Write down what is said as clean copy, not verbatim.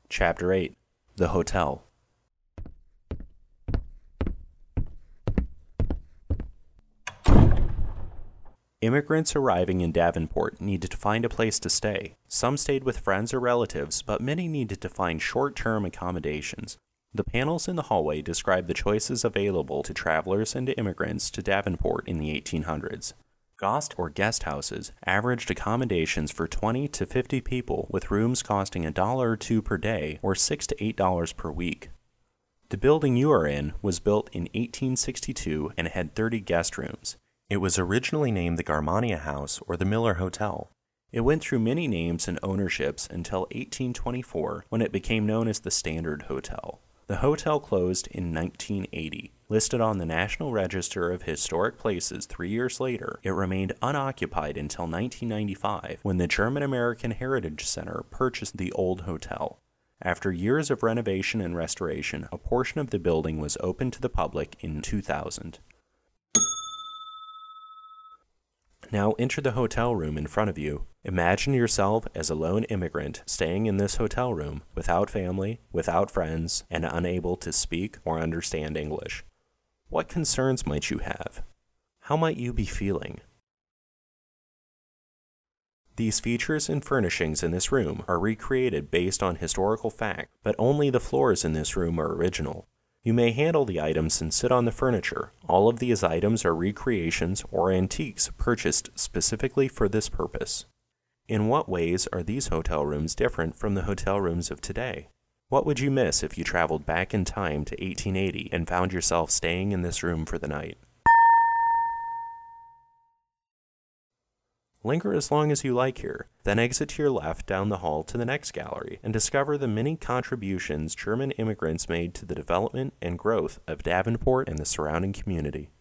Chapter 8. The Hotel. Immigrants arriving in Davenport needed to find a place to stay. Some stayed with friends or relatives, but many needed to find short-term accommodations. The panels in the hallway describe the choices available to travelers and immigrants to Davenport in the 1800s. Gost or guest houses averaged accommodations for 20 to 50 people, with rooms costing $1 or $2 per day or $6 to $8 per week. The building you are in was built in 1862 and had 30 guest rooms. It was originally named the Garmania House or the Miller Hotel. It went through many names and ownerships until 1824, when it became known as the Standard Hotel. The hotel closed in 1980. Listed on the National Register of Historic Places 3 years later, it remained unoccupied until 1995, when the German-American Heritage Center purchased the old hotel. After years of renovation and restoration, a portion of the building was opened to the public in 2000. Now enter the hotel room in front of you. Imagine yourself as a lone immigrant staying in this hotel room, without family, without friends, and unable to speak or understand English. What concerns might you have? How might you be feeling? These features and furnishings in this room are recreated based on historical fact, but only the floors in this room are original. You may handle the items and sit on the furniture. All of these items are recreations or antiques purchased specifically for this purpose. In what ways are these hotel rooms different from the hotel rooms of today? What would you miss if you traveled back in time to 1880 and found yourself staying in this room for the night? Linger as long as you like here, then exit to your left down the hall to the next gallery and discover the many contributions German immigrants made to the development and growth of Davenport and the surrounding community.